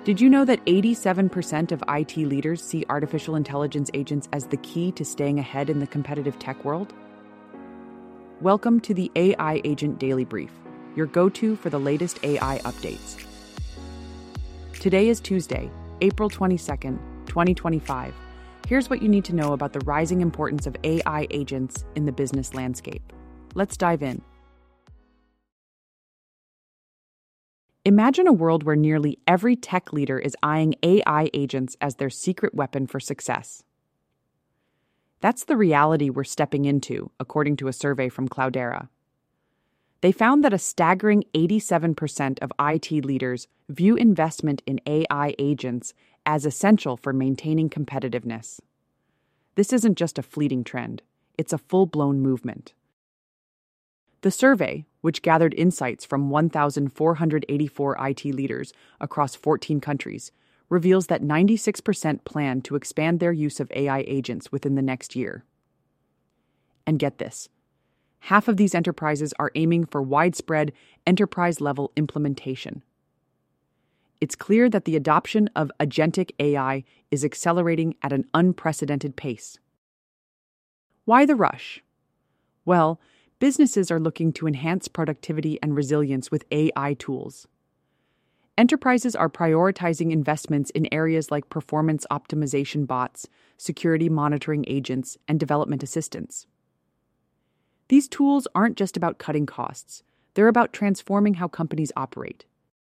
Did you know that 87% of IT leaders see artificial intelligence agents as the key to staying ahead in the competitive tech world? Welcome to the AI Agent Daily Brief, your go-to for the latest AI updates. Today is Tuesday, April 22nd, 2025. Here's what you need to know about the rising importance of AI agents in the business landscape. Let's dive in. Imagine a world where nearly every tech leader is eyeing AI agents as their secret weapon for success. That's the reality we're stepping into, according to a survey from Cloudera. They found that a staggering 87% of IT leaders view investment in AI agents as essential for maintaining competitiveness. This isn't just a fleeting trend, it's a full-blown movement. The survey, which gathered insights from 1,484 IT leaders across 14 countries, reveals that 96% plan to expand their use of AI agents within the next year. And get this, half of these enterprises are aiming for widespread enterprise-level implementation. It's clear that the adoption of agentic AI is accelerating at an unprecedented pace. Why the rush? Well, businesses are looking to enhance productivity and resilience with AI tools. Enterprises are prioritizing investments in areas like performance optimization bots, security monitoring agents, and development assistance. These tools aren't just about cutting costs, they're about transforming how companies operate.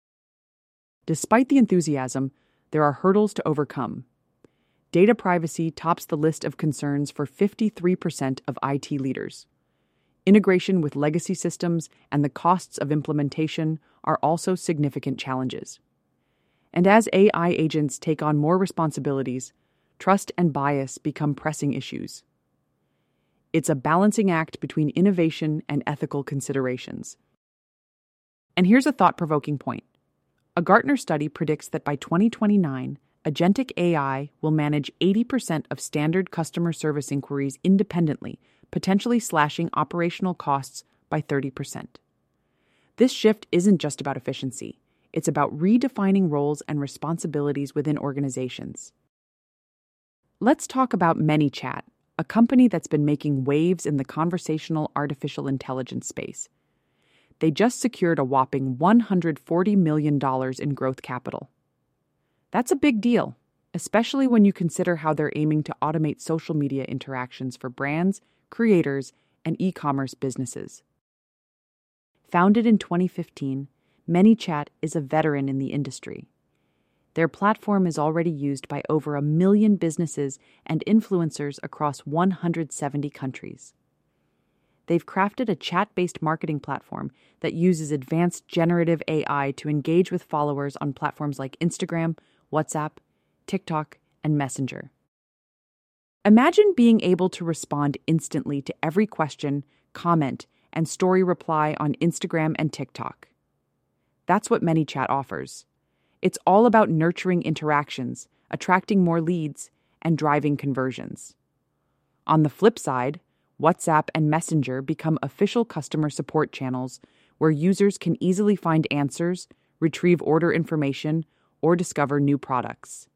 Despite the enthusiasm, there are hurdles to overcome. Data privacy tops the list of concerns for 53% of IT leaders. Integration with legacy systems and the costs of implementation are also significant challenges. And as AI agents take on more responsibilities, trust and bias become pressing issues. It's a balancing act between innovation and ethical considerations. And here's a thought-provoking point. A Gartner study predicts that by 2029, agentic AI will manage 80% of standard customer service inquiries independently, potentially slashing operational costs by 30%. This shift isn't just about efficiency. It's about redefining roles and responsibilities within organizations. Let's talk about ManyChat, a company that's been making waves in the conversational artificial intelligence space. They just secured a whopping $140 million in growth capital. That's a big deal, especially when you consider how they're aiming to automate social media interactions for brands, creators, and e-commerce businesses. Founded in 2015, ManyChat is a veteran in the industry. Their platform is already used by over 1 million businesses and influencers across 170 countries. They've crafted a chat-based marketing platform that uses advanced generative AI to engage with followers on platforms like Instagram, WhatsApp, TikTok, and Messenger. Imagine being able to respond instantly to every question, comment, and story reply on Instagram and TikTok. That's what ManyChat offers. It's all about nurturing interactions, attracting more leads, and driving conversions. On the flip side, WhatsApp and Messenger become official customer support channels where users can easily find answers, retrieve order information, or discover new products.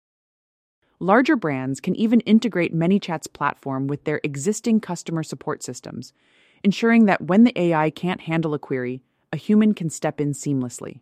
Larger brands can even integrate ManyChat's platform with their existing customer support systems, ensuring that when the AI can't handle a query, a human can step in seamlessly.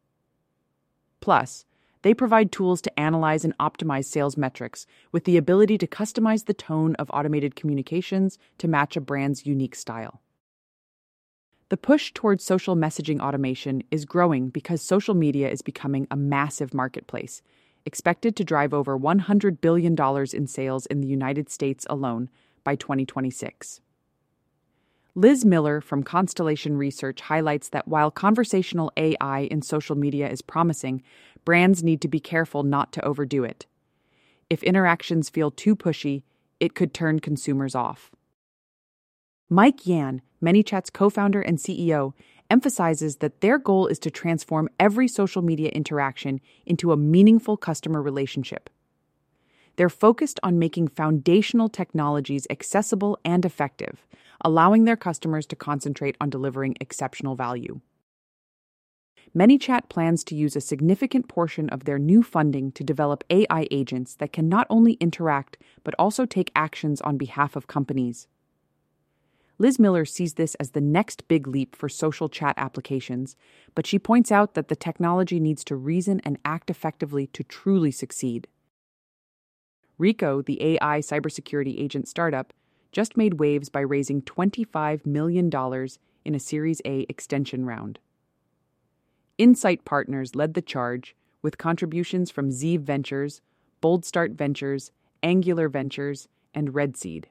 Plus, they provide tools to analyze and optimize sales metrics with the ability to customize the tone of automated communications to match a brand's unique style. The push towards social messaging automation is growing because social media is becoming a massive marketplace, expected to drive over $100 billion in sales in the United States alone by 2026. Liz Miller from Constellation Research highlights that while conversational AI in social media is promising, brands need to be careful not to overdo it. If interactions feel too pushy, it could turn consumers off. Mike Yan, ManyChat's co-founder and CEO, emphasizes that their goal is to transform every social media interaction into a meaningful customer relationship. They're focused on making foundational technologies accessible and effective, allowing their customers to concentrate on delivering exceptional value. ManyChat plans to use a significant portion of their new funding to develop AI agents that can not only interact but also take actions on behalf of companies. Liz Miller sees this as the next big leap for social chat applications, but she points out that the technology needs to reason and act effectively to truly succeed. Ricoh, the AI cybersecurity agent startup, just made waves by raising $25 million in a Series A extension round. Insight Partners led the charge, with contributions from Zeev Ventures, Boldstart Ventures, Angular Ventures, and Redseed.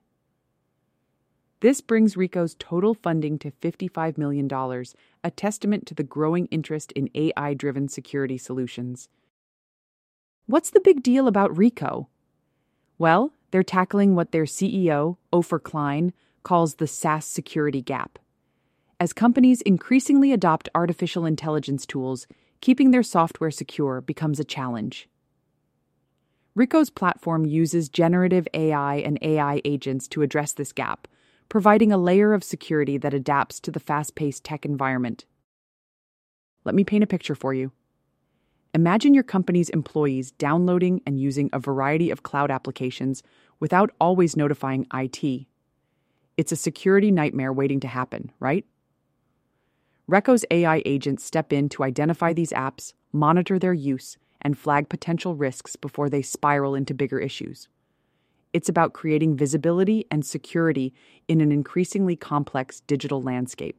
This brings Ricoh's total funding to $55 million, a testament to the growing interest in AI-driven security solutions. What's the big deal about Ricoh? Well, they're tackling what their CEO, Ofer Klein, calls the SaaS security gap. As companies increasingly adopt artificial intelligence tools, keeping their software secure becomes a challenge. Ricoh's platform uses generative AI and AI agents to address this gap, providing a layer of security that adapts to the fast-paced tech environment. Let me paint a picture for you. Imagine your company's employees downloading and using a variety of cloud applications without always notifying IT. It's a security nightmare waiting to happen, right? Ricoh's AI agents step in to identify these apps, monitor their use, and flag potential risks before they spiral into bigger issues. It's about creating visibility and security in an increasingly complex digital landscape.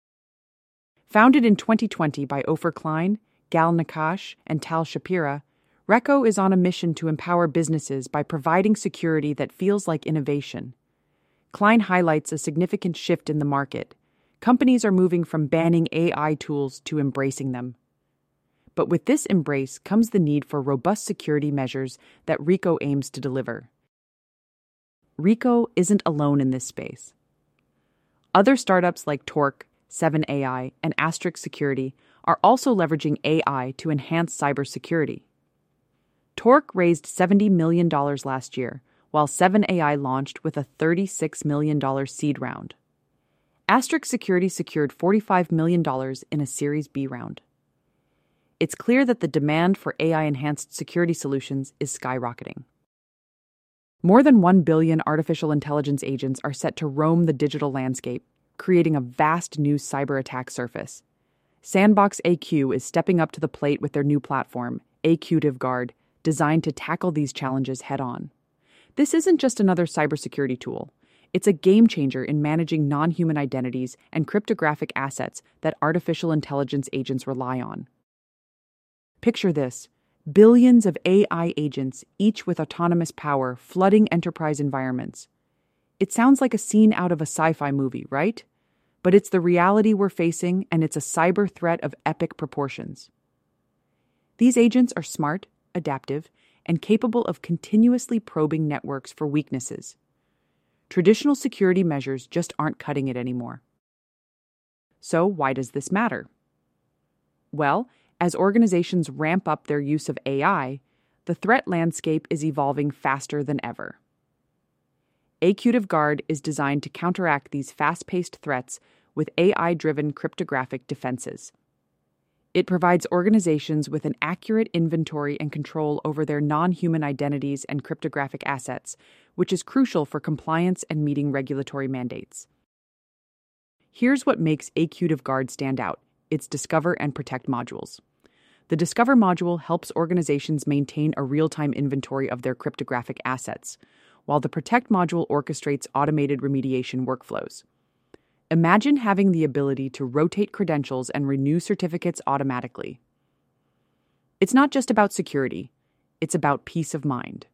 Founded in 2020 by Ofer Klein, Gal Nakash, and Tal Shapira, Ricoh is on a mission to empower businesses by providing security that feels like innovation. Klein highlights a significant shift in the market. Companies are moving from banning AI tools to embracing them. But with this embrace comes the need for robust security measures that Ricoh aims to deliver. Ricoh isn't alone in this space. Other startups like Torque, 7AI, and Asterisk Security are also leveraging AI to enhance cybersecurity. Torque raised $70 million last year, while 7AI launched with a $36 million seed round. Asterisk Security secured $45 million in a Series B round. It's clear that the demand for AI-enhanced security solutions is skyrocketing. More than 1 billion artificial intelligence agents are set to roam the digital landscape, creating a vast new cyber attack surface. Sandbox AQ is stepping up to the plate with their new platform, AQtive Guard, designed to tackle these challenges head-on. This isn't just another cybersecurity tool. It's a game-changer in managing non-human identities and cryptographic assets that artificial intelligence agents rely on. Picture this. Billions of AI agents, each with autonomous power, flooding enterprise environments. It sounds like a scene out of a sci-fi movie, right? But it's the reality we're facing, and it's a cyber threat of epic proportions. These agents are smart, adaptive, and capable of continuously probing networks for weaknesses. Traditional security measures just aren't cutting it anymore. So why does this matter? Well, as organizations ramp up their use of AI, the threat landscape is evolving faster than ever. AQtive Guard is designed to counteract these fast-paced threats with AI-driven cryptographic defenses. It provides organizations with an accurate inventory and control over their non-human identities and cryptographic assets, which is crucial for compliance and meeting regulatory mandates. Here's what makes AQtive Guard stand out: its Discover and Protect modules. The Discover module helps organizations maintain a real-time inventory of their cryptographic assets, while the Protect module orchestrates automated remediation workflows. Imagine having the ability to rotate credentials and renew certificates automatically. It's not just about security, it's about peace of mind.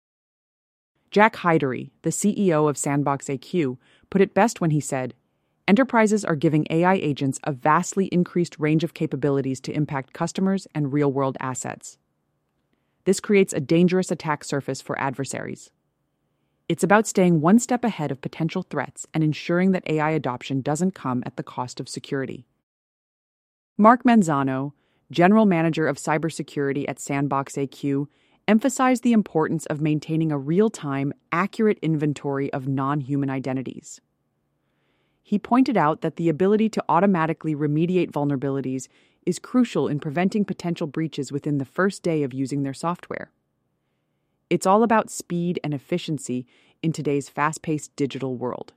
Jack Hydery, the CEO of Sandbox AQ, put it best when he said, "Enterprises are giving AI agents a vastly increased range of capabilities to impact customers and real-world assets. This creates a dangerous attack surface for adversaries." It's about staying one step ahead of potential threats and ensuring that AI adoption doesn't come at the cost of security. Mark Manzano, General Manager of Cybersecurity at Sandbox AQ, emphasized the importance of maintaining a real-time, accurate inventory of non-human identities. He pointed out that the ability to automatically remediate vulnerabilities is crucial in preventing potential breaches within the first day of using their software. It's all about speed and efficiency in today's fast-paced digital world.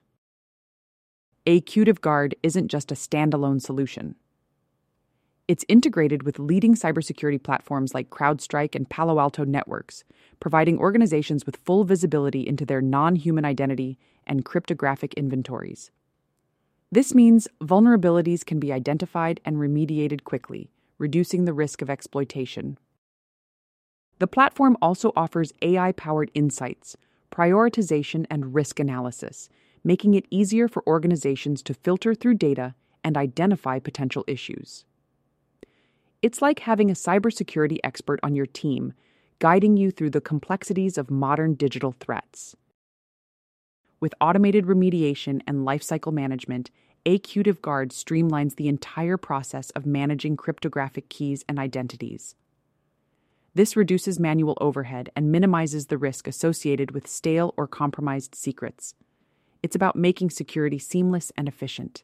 Acutive Guard isn't just a standalone solution. It's integrated with leading cybersecurity platforms like CrowdStrike and Palo Alto Networks, providing organizations with full visibility into their non-human identity and cryptographic inventories. This means vulnerabilities can be identified and remediated quickly, reducing the risk of exploitation. The platform also offers AI-powered insights, prioritization, and risk analysis, making it easier for organizations to filter through data and identify potential issues. It's like having a cybersecurity expert on your team, guiding you through the complexities of modern digital threats. With automated remediation and lifecycle management, Acutive Guard streamlines the entire process of managing cryptographic keys and identities. This reduces manual overhead and minimizes the risk associated with stale or compromised secrets. It's about making security seamless and efficient.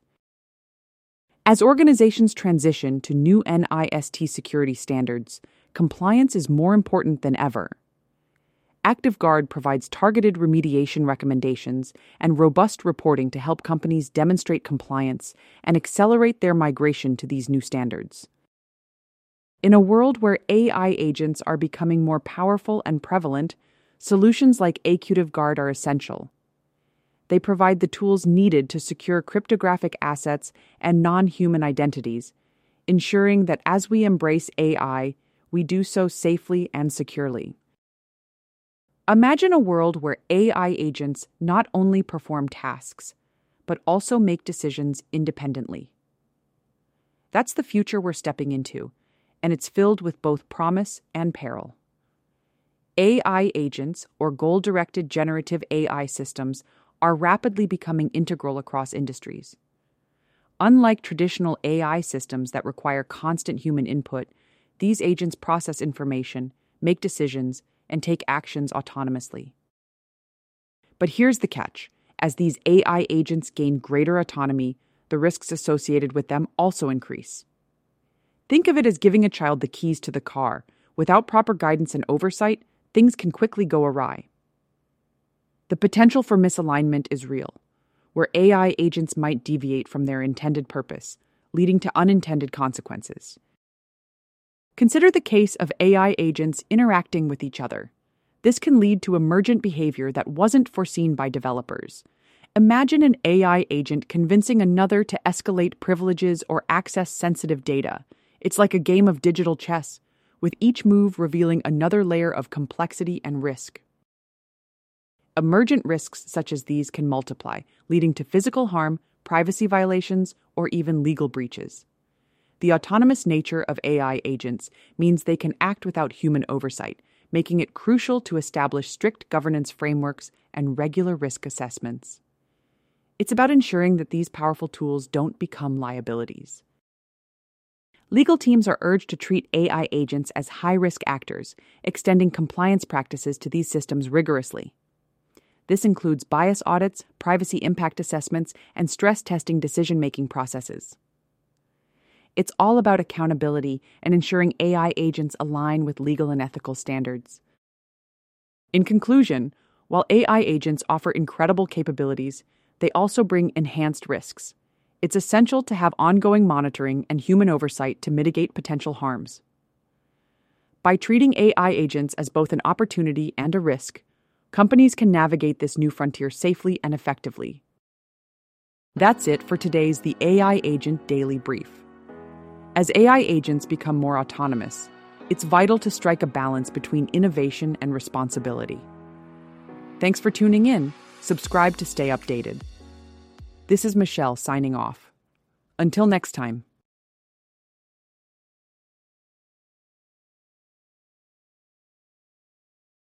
As organizations transition to new NIST security standards, compliance is more important than ever. ActiveGuard provides targeted remediation recommendations and robust reporting to help companies demonstrate compliance and accelerate their migration to these new standards. In a world where AI agents are becoming more powerful and prevalent, solutions like Acutive Guard are essential. They provide the tools needed to secure cryptographic assets and non-human identities, ensuring that as we embrace AI, we do so safely and securely. Imagine a world where AI agents not only perform tasks, but also make decisions independently. That's the future we're stepping into, and it's filled with both promise and peril. AI agents, or goal-directed generative AI systems, are rapidly becoming integral across industries. Unlike traditional AI systems that require constant human input, these agents process information, make decisions, and take actions autonomously. But here's the catch. As these AI agents gain greater autonomy, the risks associated with them also increase. Think of it as giving a child the keys to the car. Without proper guidance and oversight, things can quickly go awry. The potential for misalignment is real, where AI agents might deviate from their intended purpose, leading to unintended consequences. Consider the case of AI agents interacting with each other. This can lead to emergent behavior that wasn't foreseen by developers. Imagine an AI agent convincing another to escalate privileges or access sensitive data. It's like a game of digital chess, with each move revealing another layer of complexity and risk. Emergent risks such as these can multiply, leading to physical harm, privacy violations, or even legal breaches. The autonomous nature of AI agents means they can act without human oversight, making it crucial to establish strict governance frameworks and regular risk assessments. It's about ensuring that these powerful tools don't become liabilities. Legal teams are urged to treat AI agents as high-risk actors, extending compliance practices to these systems rigorously. This includes bias audits, privacy impact assessments, and stress testing decision-making processes. It's all about accountability and ensuring AI agents align with legal and ethical standards. In conclusion, while AI agents offer incredible capabilities, they also bring enhanced risks. It's essential to have ongoing monitoring and human oversight to mitigate potential harms. By treating AI agents as both an opportunity and a risk, companies can navigate this new frontier safely and effectively. That's it for today's The AI Agent Daily Brief. As AI agents become more autonomous, it's vital to strike a balance between innovation and responsibility. Thanks for tuning in. Subscribe to stay updated. This is Michelle signing off. Until next time.